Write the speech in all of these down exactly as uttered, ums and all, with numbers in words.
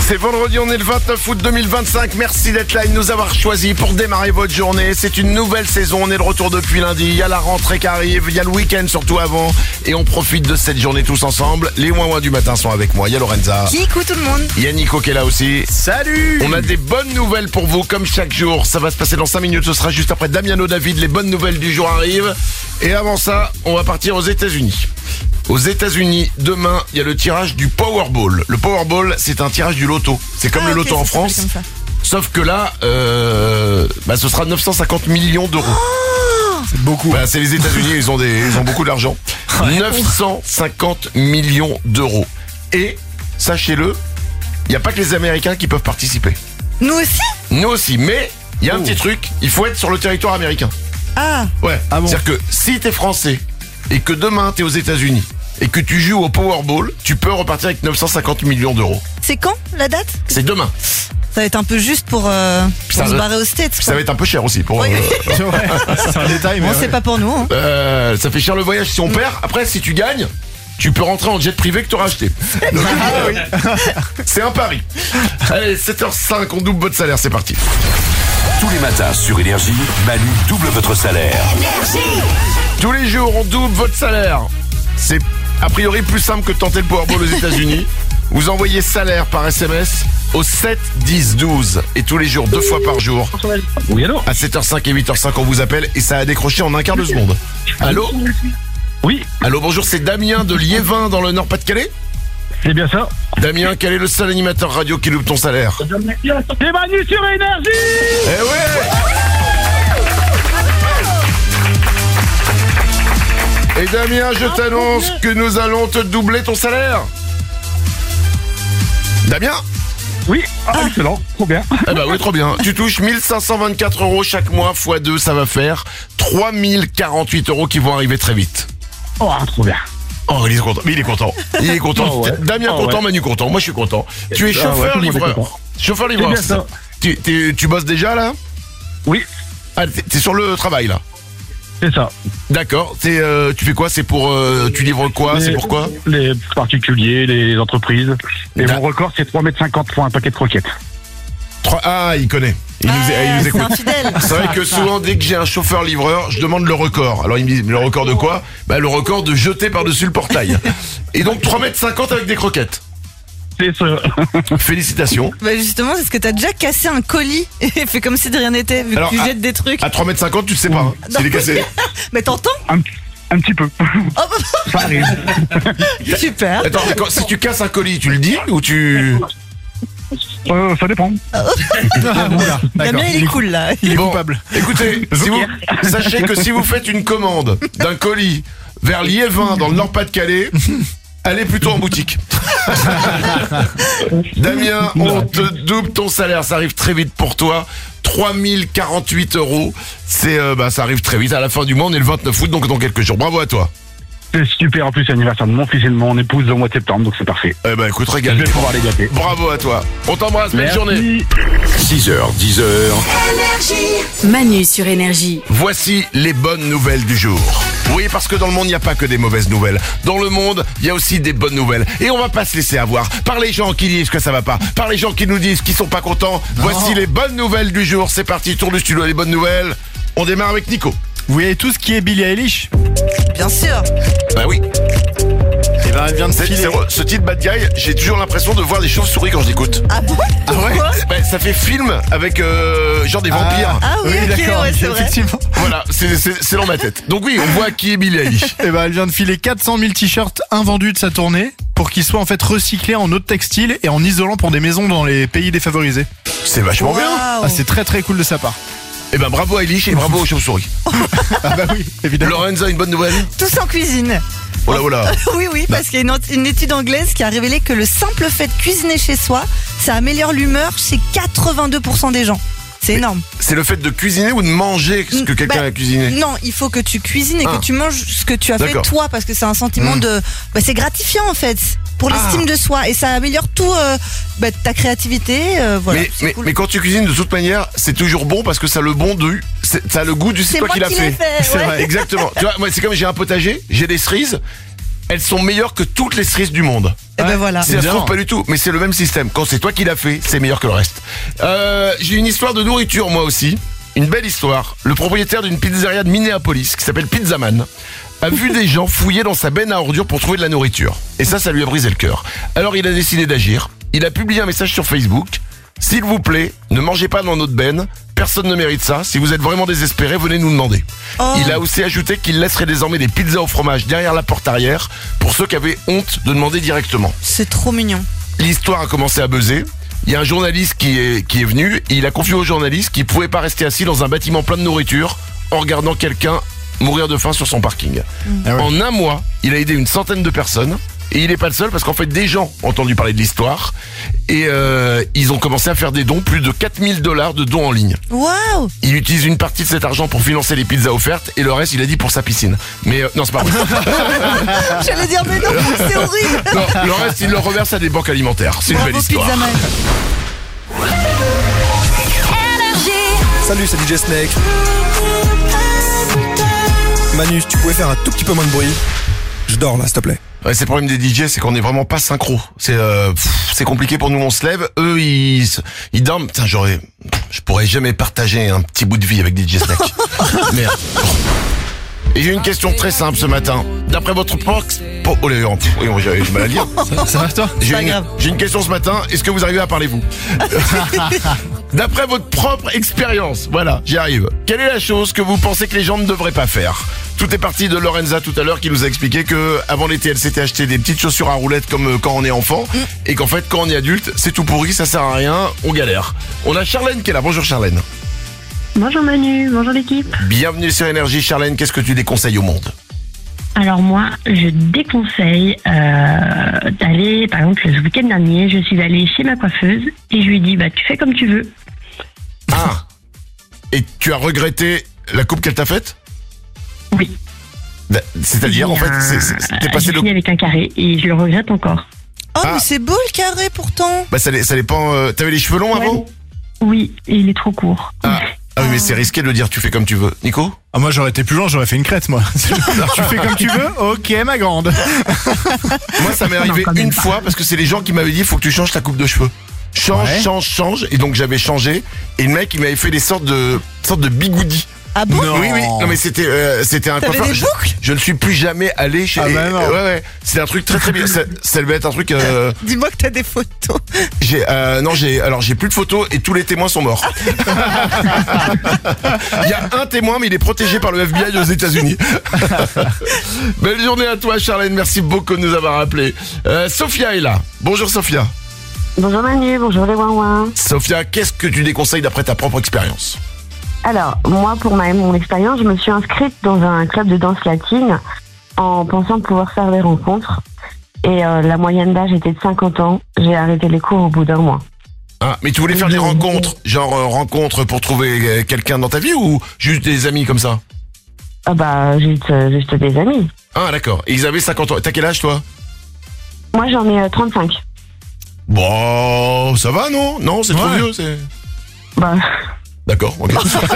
C'est vendredi, on est le vingt-neuf août deux mille vingt-cinq. Merci d'être là et de nous avoir choisis pour démarrer votre journée. C'est une nouvelle saison, on est de retour depuis lundi. Il y a la rentrée qui arrive, il y a le week-end surtout avant. Et on profite de cette journée tous ensemble. Les ouin-ouin du matin sont avec moi. Il y a Lorenza. Kikou tout le monde. Il y a Nico qui est là aussi. Salut. On a des bonnes nouvelles pour vous comme chaque jour. Ça va se passer dans cinq minutes, ce sera juste après Damiano David. Les bonnes nouvelles du jour arrivent. Et avant ça, on va partir aux États-Unis. Aux États-Unis, demain, il y a le tirage du Powerball. Le Powerball, c'est un tirage du loto. C'est comme ah, le okay, loto en ça France. comme ça. Sauf que là, euh, bah, ce sera neuf cent cinquante millions d'euros. Oh c'est beaucoup. Bah, c'est les États-Unis, ils ont des, ils ont beaucoup d'argent. neuf cent cinquante millions d'euros. Et sachez-le, il n'y a pas que les Américains qui peuvent participer. Nous aussi. Nous aussi, mais il y a un Oh. petit truc. Il faut être sur le territoire américain. Ah. Ouais. Ah bon. C'est-à-dire que si t'es français et que demain t'es aux États-Unis et que tu joues au Powerball, tu peux repartir avec neuf cent cinquante millions d'euros. C'est quand la date? C'est demain. Ça va être un peu juste pour, euh, pour Ça se va- barrer aux States. Ça quoi. va être un peu cher aussi pour. Oui. euh, Ouais, c'est un détail, mais Bon, ouais. c'est pas pour nous. Hein. euh, ça fait cher le voyage si on perd. Après, si tu gagnes, tu peux rentrer en jet privé que t'auras acheté. Donc, c'est un pari. Allez, sept heures cinq, on double votre salaire, c'est parti. Tous les matins sur Énergie, Manu double votre salaire. Tous les jours, on double votre salaire. C'est a priori plus simple que de tenter le Powerball aux États-Unis. Vous envoyez salaire par S M S au sept dix douze. Et tous les jours, deux fois par jour. Oui, allô? À sept heures cinq et huit heures cinq, on vous appelle et ça a décroché en un quart de seconde. Allô? Oui, Allô, bonjour, c'est Damien de Liévin dans le Nord-Pas-de-Calais. c'est bien ça. Damien, quel est le seul animateur radio qui loupe ton salaire? C'est Manu sur Énergie. Eh ouais! Et Damien, je t'annonce que nous allons te doubler ton salaire. Damien? Oui, ah, excellent, trop bien. Eh ben oui, trop bien. Tu touches mille cinq cent vingt-quatre euros chaque mois, fois deux, ça va faire trois mille quarante-huit euros qui vont arriver très vite. Oh, trop bien. Oh, il est content. Mais il est content. Il est content. Oh, ouais. Damien Oh, content, ouais. Manu content. Moi, je suis content. Tu es Ah, ouais, chauffeur tout le monde est livreur. content. Chauffeur C'est livreur. bien ça. Tu, t'es- tu bosses déjà là? Oui, Ah, t'es, t'es sur le travail là. c'est ça. D'accord. T'es, euh, tu fais quoi? C'est pour, euh, tu livres quoi? Les- C'est pourquoi? Les particuliers, les entreprises. Et D'ac- mon record, c'est trois mètres cinquante pour un paquet de croquettes. Trois- Ah, il connaît. Il nous, Ah, il nous c'est écoute. infidèle. C'est vrai que souvent, dès que j'ai un chauffeur-livreur, je demande le record. Alors, il me dit, le record de quoi? Bah, le record de jeter par-dessus le portail. Et donc, trois mètres cinquante avec des croquettes. C'est ça. Félicitations. Bah justement, c'est ce que t'as déjà cassé un colis et fait comme si de rien n'était, vu Alors, que tu à- jettes des trucs. À trois mètres cinquante, tu sais pas, hein, s'il est cassé. Mais t'entends? Un, un petit peu. Oh, Ça arrive. super. Attends, mais quand- si tu casses un colis, tu le dis ou tu... Euh, ça dépend. Ah, oula, d'accord. Damien, il est cool là. Il est Bon, coupable. Écoutez, si vous, sachez que si vous faites une commande d'un colis vers Liévin dans le Nord-Pas-de-Calais, allez plutôt en boutique. Damien, on te double ton salaire, ça arrive très vite pour toi. trois mille quarante-huit euros, c'est euh, bah ça arrive très vite. À la fin du mois, on est le vingt-neuf août, donc dans quelques jours. Bravo à toi. C'est super. En plus, c'est l'anniversaire de mon fils et de mon épouse au mois de septembre, donc c'est parfait. Eh ben écoute, Je régale. vais pouvoir les gâter. Bravo à toi. On t'embrasse, belle Merci. journée. six heures, dix heures. Manu sur Énergie. Voici les bonnes nouvelles du jour. Oui, parce que dans le monde, il n'y a pas que des mauvaises nouvelles. Dans le monde, il y a aussi des bonnes nouvelles. Et on va pas se laisser avoir par les gens qui disent que ça va pas, par les gens qui nous disent qu'ils sont pas contents. Voici les bonnes nouvelles du jour. C'est parti, tour du studio, les bonnes nouvelles. On démarre avec Nico. Vous voyez tout ce qui est Billie Eilish? Bien sûr. Bah oui, Et ben elle vient de c'est, filer. c'est- ce titre Bad Guy, j'ai toujours l'impression de voir des chauves-souris quand je l'écoute. Ah bon? Pourquoi? Bah, ça fait film avec euh, genre des vampires. Ah oui, ok, d'accord, ouais, ok, c'est vrai. effectivement. Voilà, c'est, c'est, c'est dans ma tête. Donc oui, on voit qui est Billie Eilish. Et ben elle vient de filer quatre cent mille t-shirts invendus de sa tournée pour qu'ils soient en fait recyclés en eau de textile et en isolant pour des maisons dans les pays défavorisés. C'est vachement bien. Waouh. Ah, c'est très très cool de sa part. Et ben bravo à Eilish et bravo aux chauves-souris. Ah bah oui, évidemment. Lorenza, une bonne nouvelle? Tous en cuisine. Oh là, oh là. Oui, oui, parce qu'il y a une, une étude anglaise qui a révélé que le simple fait de cuisiner chez soi, ça améliore l'humeur chez quatre-vingt-deux pour cent des gens. C'est énorme. C'est le fait de cuisiner ou de manger ce que quelqu'un Bah, a cuisiné? Non, il faut que tu cuisines et Ah. que tu manges ce que tu as fait D'accord. toi, parce que c'est un sentiment Mm. de... Bah, c'est gratifiant en fait, pour l'estime Ah. de soi. Et ça améliore tout, euh, bah, ta créativité. euh, voilà, mais, c'est mais, cool. mais quand tu cuisines de toute manière, c'est toujours bon parce que ça a le bon du, c'est- ça a le goût du c'est C'est toi moi qui l'as qui l'ai fait, C'est ouais. vrai, exactement. Tu vois, moi c'est comme j'ai un potager, j'ai des cerises. elles sont meilleures que toutes les cerises du monde. Et ben voilà. Ça se trouve pas du tout, mais c'est le même système. Quand c'est toi qui l'as fait, c'est meilleur que le reste. Euh, j'ai une histoire de nourriture moi aussi. Une belle histoire. Le propriétaire d'une pizzeria de Minneapolis, qui s'appelle Pizzaman, a vu des gens fouiller dans sa benne à ordures pour trouver de la nourriture. Et ça, ça lui a brisé le cœur. Alors il a décidé d'agir. Il a publié un message sur Facebook. S'il vous plaît, ne mangez pas dans notre benne. Personne ne mérite ça. Si vous êtes vraiment désespéré, venez nous demander. Oh. Il a aussi ajouté qu'il laisserait désormais des pizzas au fromage derrière la porte arrière pour ceux qui avaient honte de demander directement. C'est trop mignon. L'histoire a commencé à buzzer. Il y a un journaliste qui est, qui est venu et il a confié au journaliste qu'il pouvait pas rester assis dans un bâtiment plein de nourriture en regardant quelqu'un mourir de faim sur son parking. Ah ouais. En un mois, il a aidé une centaine de personnes. Et il n'est pas le seul parce qu'en fait des gens ont entendu parler de l'histoire et euh, ils ont commencé à faire des dons, plus de quatre mille dollars de dons en ligne. Waouh. Il utilise une partie de cet argent pour financer les pizzas offertes et le reste il a dit pour sa piscine. Mais euh, non c'est pas vrai. J'allais dire mais non, c'est horrible. Non, le reste il le reverse à des banques alimentaires. C'est une Bravo belle histoire. Pizzaman. Salut, c'est D J Snake. Manu, tu pouvais faire un tout petit peu moins de bruit. Je dors là, s'il te plaît. Ouais, c'est le problème des D J, c'est qu'on est vraiment pas synchro. C'est euh, pff, c'est compliqué pour nous, on se lève, eux ils ils dorment. Putain, j'aurais je pourrais jamais partager un petit bout de vie avec D J Snake. Merde. Et j'ai une question très simple ce matin. D'après votre prox... Oh, oh, les... oh, oui, j'ai j'ai mal à dire. Ça, ça va toi? J'ai pas une, grave. j'ai une question ce matin. Est-ce que vous arrivez à parler vous? D'après votre propre expérience, voilà, j'y arrive. Quelle est la chose que vous pensez que les gens ne devraient pas faire? Tout est parti de Lorenza tout à l'heure qui nous a expliqué que avant l'été, elle s'était acheté des petites chaussures à roulettes comme euh, quand on est enfant Mm. et qu'en fait, quand on est adulte, c'est tout pourri, ça sert à rien, on galère. On a Charlène qui est là. Bonjour Charlène. Bonjour Manu, bonjour l'équipe. Bienvenue sur Énergie. Charlène, qu'est-ce que tu déconseilles au monde? Alors moi, je déconseille euh, d'aller, par exemple, le week-end dernier, je suis allée chez ma coiffeuse et je lui ai dit, bah tu fais comme tu veux. Ah. Et tu as regretté la coupe qu'elle t'a faite? Oui. C'est-à-dire, en fait, c'est- c'est- t'es passé J'ai le... fini avec un carré et je le regrette encore. Oh Ah. mais c'est beau le carré pourtant. Bah ça, ça dépend... euh, T'avais les cheveux longs avant? Ouais. Oui, et il est trop court. Ah. Ah oui, mais c'est risqué de le dire, tu fais comme tu veux. Nico? Ah, moi j'aurais été plus loin, j'aurais fait une crête moi. Tu fais comme tu veux? Ok ma grande. Moi, ça m'est Non, arrivé quand même une pas. fois parce que c'est les gens qui m'avaient dit, il faut que tu changes ta coupe de cheveux. Change, Ouais. change, change. Et donc j'avais changé. Et le mec, il m'avait fait des sortes de, sortes de bigoudis. Ah bon? Non. Oui, oui. Non, mais c'était, euh, c'était un T'avais coiffeur. des Je, boucles? je ne suis plus jamais allé chez. Ah bah non. Ouais, ouais. C'est un truc très, très bien. Ça, ça devait être un truc. Euh, Dis-moi que t'as des photos. j'ai, euh, non, j'ai, alors j'ai plus de photos et tous les témoins sont morts. Il y a un témoin, mais il est protégé par le F B I aux États-Unis. Belle journée à toi, Charlène. Merci beaucoup de nous avoir appelés. Euh, Sophia est là. Bonjour, Sophia. Bonjour Manu, bonjour les ouin Sophia, qu'est-ce que tu déconseilles d'après ta propre expérience? Alors, moi, pour ma, mon expérience, je me suis inscrite dans un club de danse latine en pensant pouvoir faire des rencontres. Et euh, la moyenne d'âge était de cinquante ans. J'ai arrêté les cours au bout d'un mois. Ah, mais tu voulais faire des rencontres, genre euh, rencontres pour trouver euh, quelqu'un dans ta vie ou juste des amis comme ça? Ah bah, juste, euh, juste des amis. Ah, d'accord. Et ils avaient cinquante ans. T'as quel âge, toi? Moi, j'en ai euh, trente-cinq. Bon, ça va, non? Non, c'est trop Ouais. vieux, c'est... Bah, D'accord, ok.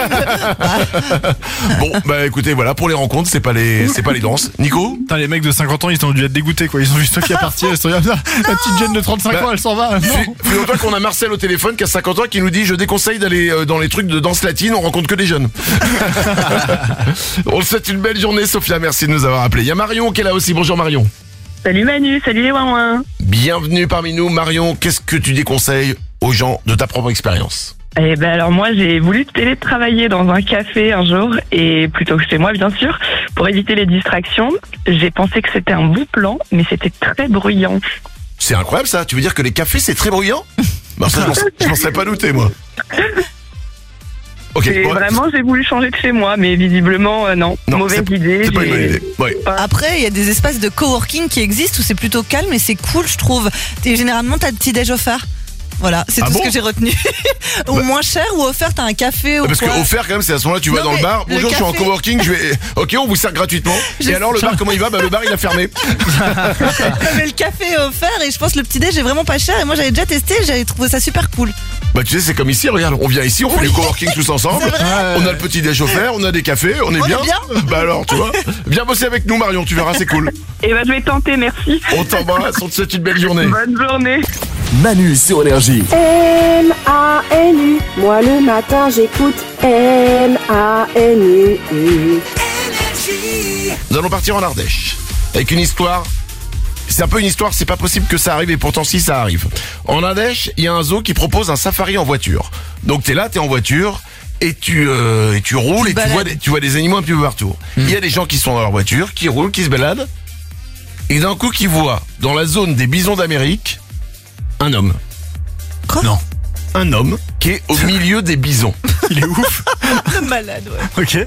Bon, bah écoutez, voilà, pour les rencontres, c'est pas les, c'est pas les danses. Nico? Putain, les mecs de cinquante ans ils ont dû être dégoûtés quoi. Ils ont vu toi qui est parti, ils se regardent, la petite jeune de trente-cinq Bah, ans elle s'en va. Non. Figure-toi qu'on a Marcel au téléphone qui a cinquante ans qui nous dit je déconseille d'aller euh, dans les trucs de danse latine, on rencontre que des jeunes. On te souhaite une belle journée, Sophia, merci de nous avoir appelés. Il y a Marion qui est là aussi, bonjour Marion. salut Manu, salut les ouin Bienvenue parmi nous. Marion, qu'est-ce que tu déconseilles aux gens de ta propre expérience? Eh ben alors moi j'ai voulu télétravailler dans un café un jour et plutôt que chez moi bien sûr pour éviter les distractions. J'ai pensé que c'était un bon plan mais c'était très bruyant. C'est incroyable ça, tu veux dire que les cafés c'est très bruyant? Bah ça je m'en- je m'en serais pas douté moi. Ok, Et ouais, vraiment j'ai voulu changer de chez moi mais visiblement euh, non. non, Mauvaise c'est- idée. C'est pas une j'ai- bonne idée. Ouais. Après, il y a des espaces de coworking qui existent où c'est plutôt calme et c'est cool, je trouve. Et généralement, t'as le petit déj offert. Voilà, c'est Ah tout bon ce que j'ai retenu. Ou Bah- moins cher ou offert, t'as un café ou Parce que quoi. offert quand même c'est à ce moment-là tu vas Non, dans le mais bar, le bonjour je suis en café- coworking, je vais... Ok on vous sert gratuitement. Je Et alors le bar comment il va? Bah le bar il a fermé. Mais le café est offert et je pense que le petit déj est vraiment pas cher et moi j'avais déjà testé, j'avais trouvé ça super cool. Bah tu sais, c'est comme ici, regarde, on vient ici, on fait du coworking tous ensemble, on a le petit déj offert, on a des cafés, on est On est bien. bien. Bah alors, tu vois, viens bosser avec nous Marion, tu verras, c'est cool. Et ben, je vais tenter, merci. On t'embrasse, on te souhaite une belle journée. Bonne journée. Manu sur Énergie. M A N U, moi le matin j'écoute M A N U. Nous allons partir en Ardèche, avec une histoire. C'est un peu une histoire, c'est pas possible que ça arrive et pourtant si ça arrive. En Ardèche, il y a un zoo qui propose un safari en voiture. Donc t'es là, t'es en voiture et tu euh, et tu roules et tu vois, des, tu vois des animaux un peu partout. Il y a des gens qui sont dans leur voiture, qui roulent, qui se baladent et d'un coup qui voient dans la zone des bisons d'Amérique un homme. Quoi? Non. Un homme qui est au milieu des bisons. Il est ouf. Malade, ouais. Ok.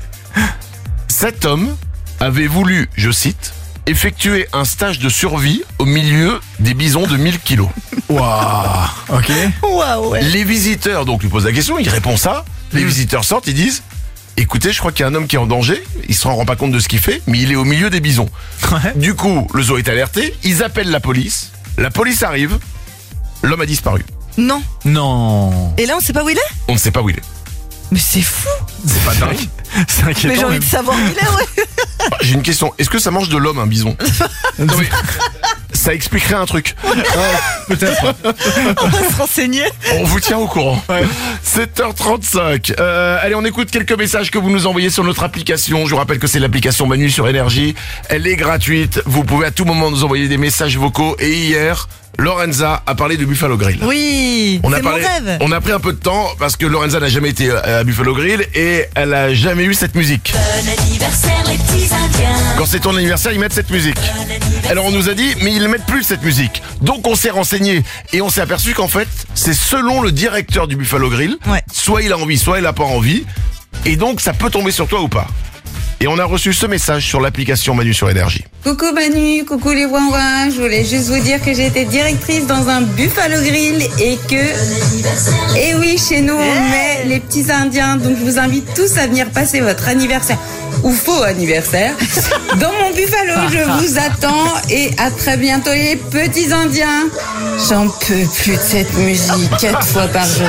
Cet homme avait voulu, je cite, effectuer un stage de survie au milieu des bisons de mille kilos. Waouh. Ok. Waouh, ouais. Les visiteurs donc lui posent la question, il répond ça. Les Mm. visiteurs sortent, ils disent écoutez, je crois qu'il y a un homme qui est en danger, il se rend pas compte de ce qu'il fait, mais il est au milieu des bisons. Ouais. Du coup, le zoo est alerté, ils appellent la police, la police arrive, l'homme a disparu. Non. Non. Et là, on sait pas où il est? On ne sait pas où il est. Mais c'est fou. C'est pas dingue. C'est inquiétant. Mais j'ai envie même. de savoir où il est, ouais. Ah, j'ai une question, est-ce que ça mange de l'homme un bison? Non mais ça expliquerait un truc. Peut-être. On va se renseigner. On vous tient au courant. sept heures trente-cinq. Euh, allez, on écoute quelques messages que vous nous envoyez sur notre application. Je vous rappelle que c'est l'application Manu sur Énergie. Elle est gratuite. Vous pouvez à tout moment nous envoyer des messages vocaux. Et hier, Lorenza a parlé de Buffalo Grill. Oui, On a c'est parlé, mon rêve. on a pris un peu de temps parce que Lorenza n'a jamais été à Buffalo Grill et elle a jamais eu cette musique. Bon anniversaire les petits indiens. Quand c'est ton anniversaire, ils mettent cette musique. Alors on nous a dit, mais ils ne mettent plus cette musique. Donc on s'est renseigné et on s'est aperçu qu'en fait, c'est selon le directeur du Buffalo Grill. Ouais. Soit il a envie, soit il a pas envie. Et donc ça peut tomber sur toi ou pas. Et on a reçu ce message sur l'application Manu sur Énergie. Coucou Manu, coucou les ouin-ouin, je voulais juste vous dire que j'ai été directrice dans un Buffalo Grill et que... Et oui, chez nous on met les petits indiens, donc je vous invite tous à venir passer votre anniversaire, ou faux anniversaire, dans mon Buffalo, je vous attends et à très bientôt les petits indiens. J'en peux plus de cette musique, quatre fois par jour.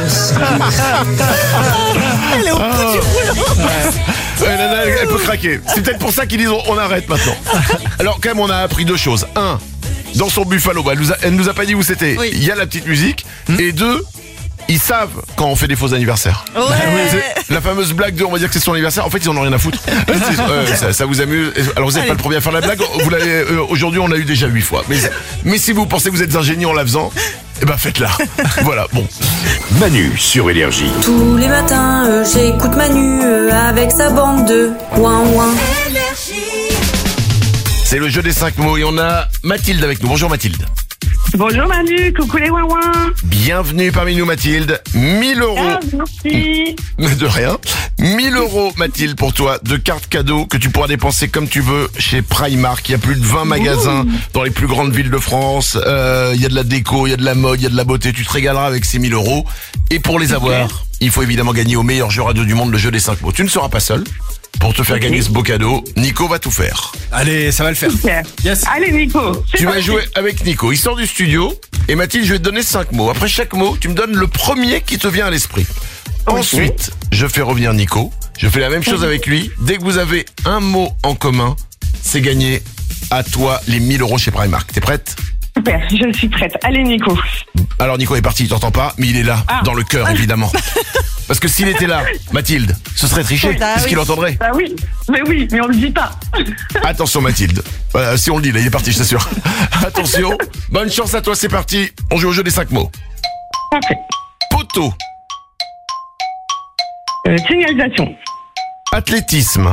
Elle est au bout du rouleau. Ouais, Nana, elle, elle peut craquer. C'est peut-être pour ça qu'ils disent on, on arrête maintenant. Alors quand même on a appris deux choses. Un, dans son Buffalo, bah, elle, nous a, elle nous a pas dit où c'était. Oui. Il y a la petite musique. Et deux, ils savent quand on fait des faux anniversaires. Ouais. C'est la fameuse blague de on va dire que c'est son anniversaire. En fait ils en ont rien à foutre. C'est- euh, ça, ça vous amuse. Alors vous n'êtes pas le premier à faire la blague. Vous l'avez euh, aujourd'hui on l'a eu déjà huit fois. Mais, mais si vous pensez que vous êtes un génie en la faisant, eh ben faites-la. Voilà. Bon. Manu sur Énergie. Tous les matins, euh, j'écoute Manu euh, avec sa bande de ouin-ouin. C'est le jeu des cinq mots et on a Mathilde avec nous. Bonjour Mathilde. Bonjour Manu, coucou les ouin-ouin. Bienvenue parmi nous Mathilde. mille euros. Ah, merci. De rien. mille euros, Mathilde, pour toi, de cartes cadeaux que tu pourras dépenser comme tu veux chez Primark. Il y a plus de vingt magasins dans les plus grandes villes de France. Euh, il y a de la déco, il y a de la mode, il y a de la beauté. Tu te régaleras avec ces mille euros. Et pour les avoir, il faut évidemment gagner au meilleur jeu radio du monde, le jeu des cinq mots. Tu ne seras pas seul. Pour te faire gagner ce beau cadeau, Nico va tout faire. Allez, ça va le faire. Super. Yes. Allez Nico. c'est Tu vas parti. jouer avec Nico. Il sort du studio. Et Mathilde, je vais te donner cinq mots. Après chaque mot, tu me donnes le premier qui te vient à l'esprit. Ensuite, je fais revenir Nico. Je fais la même chose avec lui. Dès que vous avez un mot en commun, c'est gagné. À toi les mille euros chez Primark. T'es prête? Super, je suis prête. Allez Nico. Alors Nico est parti, il t'entend pas, mais il est là, Ah. dans le cœur évidemment. Parce que s'il était là, Mathilde, ce serait triché. Ah, Qu'est-ce oui. qu'il entendrait? Bah oui, mais oui, mais on le dit pas. Attention Mathilde. Euh, si on le dit, là, il est parti, je t'assure. Attention. Bonne chance à toi, c'est parti. On joue au jeu des cinq mots. Parfait. Poteau. Euh, signalisation. Athlétisme.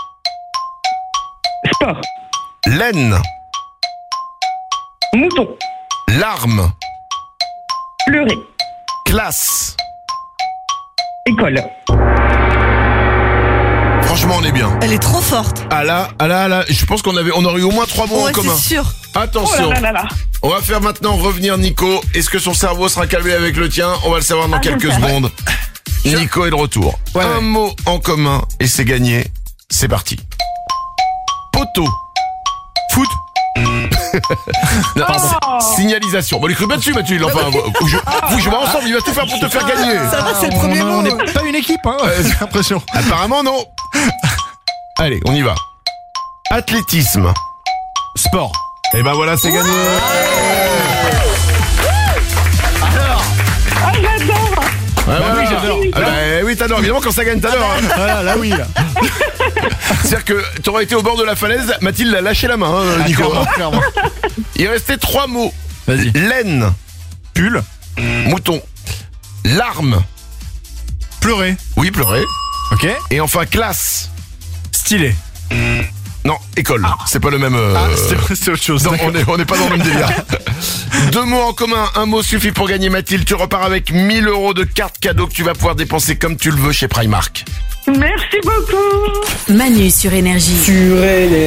Sport. Laine. Mouton. Larme. Pleurer. Classe. École. Franchement, on est bien. Elle est trop forte. Ah là, ah là, ah là, je pense qu'on avait, on aurait eu au moins trois mots en Ouais, commun. c'est sûr. Oh Attention. là là là là. On va faire maintenant revenir Nico. Est-ce que son cerveau sera calmé avec le tien? On va le savoir dans Ah, quelques j'espère. secondes. Nico est de retour. Ouais, Un ouais. mot en commun et c'est gagné. C'est parti. Poteau. Foot. Non, c'est- signalisation. Bon, les cru bien dessus, Mathilde. Enfin, vous, vous, jouez- vous jouez ensemble, il va tout faire pour te faire gagner. Ça va, c'est le on- premier on mot. n'est pas une équipe, hein, j'ai l'impression. Apparemment, non. Allez, on y va. Athlétisme. Sport. Et ben voilà, c'est gagné. Ah, j'adore. Ouais, Bah oui, voilà. j'adore. Ah bah, oui, t'adores. Évidemment, quand ça gagne, t'adores. Hein. Voilà, là oui. Là. C'est-à-dire que t'aurais été au bord de la falaise, Mathilde a lâché la main, hein, Ah, Nico. clairement, clairement. Il restait trois mots. Vas-y. Laine, Pull. mouton, larme. Pleurer. Oui, pleurer. Ok. Et enfin, classe. Stylé. Non, école. C'est pas le même. euh, Ah, c'est c'est autre chose. Non, d'accord. on est, on est pas dans le même délire. Deux mots en commun, un mot suffit pour gagner, Mathilde. Tu repars avec mille euros de cartes cadeaux que tu vas pouvoir dépenser comme tu le veux chez Primark. Merci beaucoup. Manu sur Énergie. Sur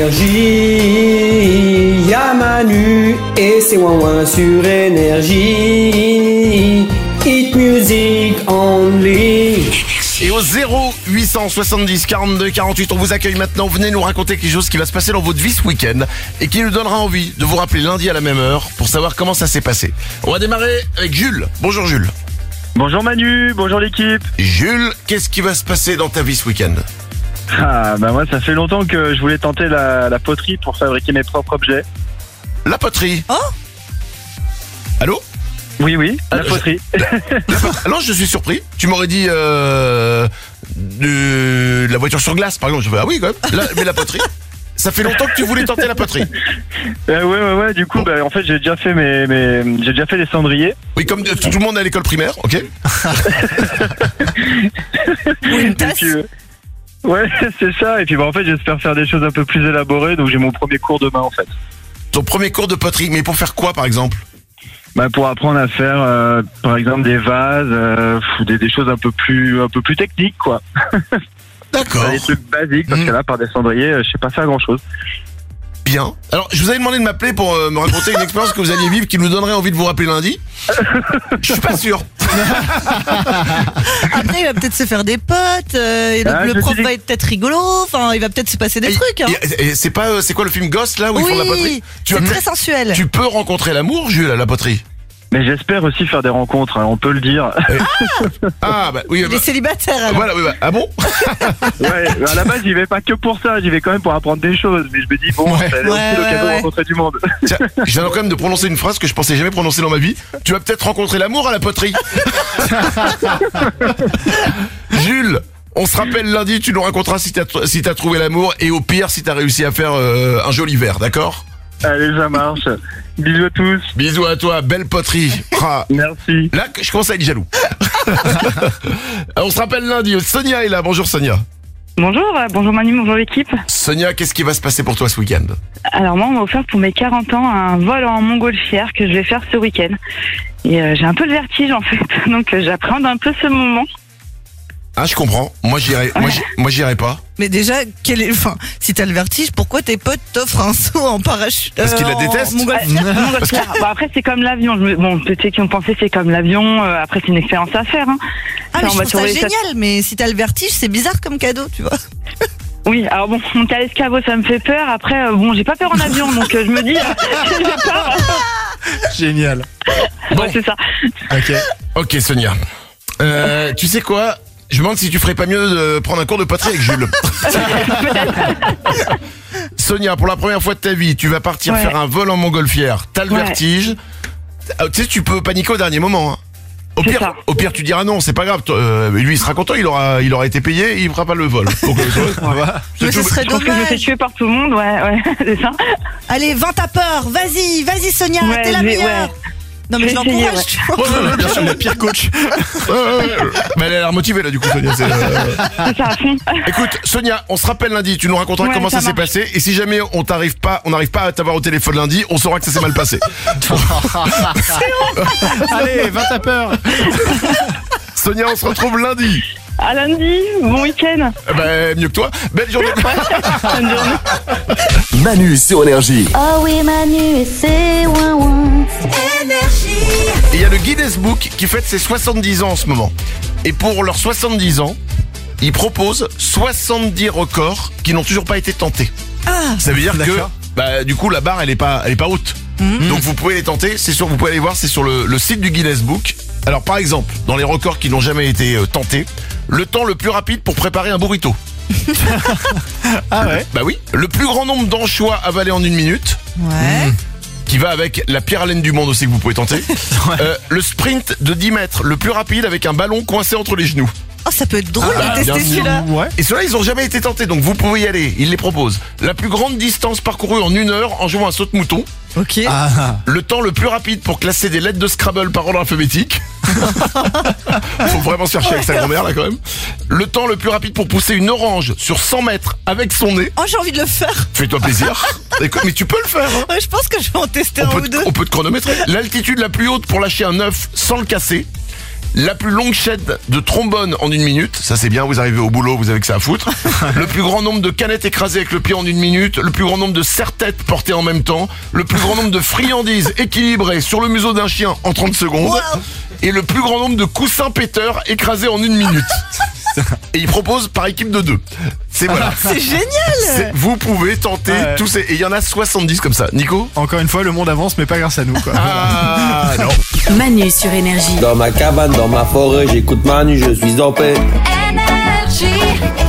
Énergie, y'a Manu et c'est ouin ouin sur Énergie. Hit music only. Et au zéro huit cent soixante-dix quarante-deux quarante-huit, on vous accueille maintenant. Venez nous raconter quelque chose qui va se passer dans votre vie ce week-end et qui nous donnera envie de vous rappeler lundi à la même heure pour savoir comment ça s'est passé. On va démarrer avec Jules. Bonjour Jules. Bonjour Manu, bonjour l'équipe. Jules, qu'est-ce qui va se passer dans ta vie ce week-end? Ah bah moi ça fait longtemps que je voulais tenter la, la poterie pour fabriquer mes propres objets. La poterie. Oh. Allô? Oui oui, la Ah, poterie. Alors je suis surpris. Tu m'aurais dit euh, de la voiture sur glace par exemple. Je fais ah oui quand même. La- mais la poterie. Ça fait longtemps que tu voulais tenter la poterie. Euh, ouais ouais ouais, du coup bah, en fait j'ai déjà fait mes, mes j'ai déjà fait des cendriers. Oui, comme tout tout le monde à l'école primaire, ok. Ou une Et tasse. puis, euh, ouais c'est ça. Et puis bah, en fait j'espère faire des choses un peu plus élaborées, donc j'ai mon premier cours demain en fait. Ton premier cours de poterie, mais pour faire quoi par exemple? Bah pour apprendre à faire euh, par exemple des vases, euh, pff, des, des choses un peu plus un peu plus techniques quoi. D'accord. Des trucs basiques parce Mmh. que là par des cendriers euh, je sais pas faire grand chose. Bien. Alors, je vous avais demandé de m'appeler pour euh, me raconter une expérience que vous alliez vivre qui nous donnerait envie de vous rappeler lundi. Je suis pas sûr. Après, il va peut-être se faire des potes. euh, et le, Ah, le je me prof suis dit- va être peut-être rigolo. Enfin, il va peut-être se passer des Et- trucs. Hein. et- et c'est pas, euh, c'est quoi le film Ghost là où ils font de la poterie? Oui, Tu c'est vas très peut-être- sensuel. Tu peux rencontrer l'amour, Jules, à la poterie. Mais j'espère aussi faire des rencontres, hein, on peut le dire. Ah bah oui. Il bah, est célibataire. Alors. voilà, oui, bah, ah bon? Ouais, à la base, j'y vais pas que pour ça, j'y vais quand même pour apprendre des choses. Mais je me dis, bon, Ouais. ça a Ouais, aussi l'occasion ouais, de rencontrer du monde. Tiens, je viens quand même de prononcer une phrase que je pensais jamais prononcer dans ma vie. Tu vas peut-être rencontrer l'amour à la poterie. Jules, on se rappelle lundi, tu nous raconteras si t'as si t'as trouvé l'amour et au pire si t'as réussi à faire euh, un joli verre, d'accord? Allez, ça marche. Bisous à tous. Bisous à toi, belle poterie. Ah, Merci. là, je commence à être jaloux. On se rappelle lundi. Sonia est là. Bonjour Sonia. Bonjour, euh, bonjour Manu, bonjour l'équipe. Sonia, qu'est-ce qui va se passer pour toi ce week-end? Alors moi, on m'a offert pour mes quarante ans un vol en montgolfière que je vais faire ce week-end. Et euh, j'ai un peu de vertige en fait, donc euh, j'appréhende un peu ce moment. Ah, je comprends. Moi, j'irai. Moi, j'y- moi, j'irai pas. Mais déjà, quel est, enfin, si t'as le vertige, pourquoi tes potes t'offrent un saut en parachute? Parce qu'ils la en détestent. montgolfière Euh, montgolfière. Bon, après, c'est comme l'avion. Je me- Bon, peut-être qu'ils ont pensé c'est comme l'avion. euh, après, c'est une expérience à faire. Hein. Ah, mais on je va trouve ça surveiller ça. génial. Mais si t'as le vertige, c'est bizarre comme cadeau, tu vois. Oui, alors bon, monter à l'escabeau, ça me fait peur. Après, euh, bon, j'ai pas peur en avion, donc euh, je me dis, j'ai peur. Génial. Ouais, c'est ça. Ok. Ok, Sonia. Euh, tu sais quoi? Je me demande si tu ferais pas mieux de prendre un cours de poterie avec Jules. Sonia, pour la première fois de ta vie, tu vas partir Ouais. faire un vol en montgolfière. T'as le Ouais. vertige. Ah, tu sais, tu peux paniquer au dernier moment. Hein. Au C'est pire, ça. au pire, tu diras non, c'est pas grave. Toi, euh, lui, il sera content, il aura, il aura été payé, il fera pas le vol. Donc, euh, voilà. Mais ce serait Je pense que je me fais dommage. tuer par tout le monde, ouais, ouais, c'est ça. Allez, vends ta peur. Vas-y, vas-y, Sonia, Ouais, t'es la je vais- meilleure. ouais. Non, mais Je je vais essayer, l'encourage. ouais. tu vois. Ouais, ouais, ouais, bien sûr, Le pire coach. Ouais, ouais, ouais. Mais elle a l'air motivée là du coup Sonia. c'est, euh, C'est ça, à fond. Écoute Sonia, on se rappelle lundi, tu nous raconteras Ouais, comment ça, ça s'est marche. passé et si jamais on t'arrive pas, on n'arrive pas à t'avoir au téléphone lundi, on saura que ça s'est mal passé. Allez, va ta peur. Sonia, on se retrouve lundi. À lundi, bon week-end. Eh ben mieux que toi. Belle journée. Bonne journée. Manu sur Énergie. Oh oui, Manu, c'est ouin ouin. Énergie. Et il y a le Guinness Book qui fête ses soixante-dix ans en ce moment. Et pour leurs soixante-dix ans, ils proposent soixante-dix records qui n'ont toujours pas été tentés. Ah, Ça veut dire que D'accord. bah du coup la barre elle est pas elle est pas haute. Mmh. Donc vous pouvez les tenter, c'est sûr, vous pouvez aller voir, c'est sur le, le site du Guinness Book. Alors par exemple, dans les records qui n'ont jamais été euh, tentés, le temps le plus rapide pour préparer un burrito. Ah ouais. Bah oui. Le plus grand nombre d'anchois avalés en une minute. Ouais. Mmh. Qui va avec la pire haleine du monde aussi que vous pouvez tenter. Ouais. Euh, le sprint de dix mètres, le plus rapide avec un ballon coincé entre les genoux. Oh, ça peut être drôle Ah, de bien tester sûr. celui-là. Ouais. Et ceux-là, ils ont jamais été tentés, donc vous pouvez y aller. Ils les proposent. La plus grande distance parcourue en une heure en jouant un saute-mouton. Ok. Ah. Le temps le plus rapide pour classer des lettres de Scrabble par ordre alphabétique. Faut vraiment se faire chier avec sa grand-mère là quand même. Le temps le plus rapide pour pousser une orange sur cent mètres avec son nez. Oh, j'ai envie de le faire. Fais-toi plaisir. Écoute, mais tu peux le faire. Hein. Ouais, je pense que je vais en tester On un peut, ou te, deux. on peut te chronométrer. L'altitude la plus haute pour lâcher un œuf sans le casser. La plus longue chaîne de trombone en une minute. Ça c'est bien, vous arrivez au boulot, vous avez que ça à foutre. Le plus grand nombre de canettes écrasées avec le pied en une minute. Le plus grand nombre de serre-têtes portées en même temps. Le plus grand nombre de friandises équilibrées sur le museau d'un chien en trente secondes. Wow. Et le plus grand nombre de coussins péteurs écrasés en une minute. Et ils proposent par équipe de deux. C'est voilà. C'est génial. C'est- Vous pouvez tenter Ouais. tous ces... Et il y en a soixante-dix comme ça. Nico? Encore une fois, le monde avance, mais pas grâce à nous, quoi. Ah non. Manu sur Énergie. Dans ma cabane, dans ma forêt, j'écoute Manu, je suis en paix. Énergie.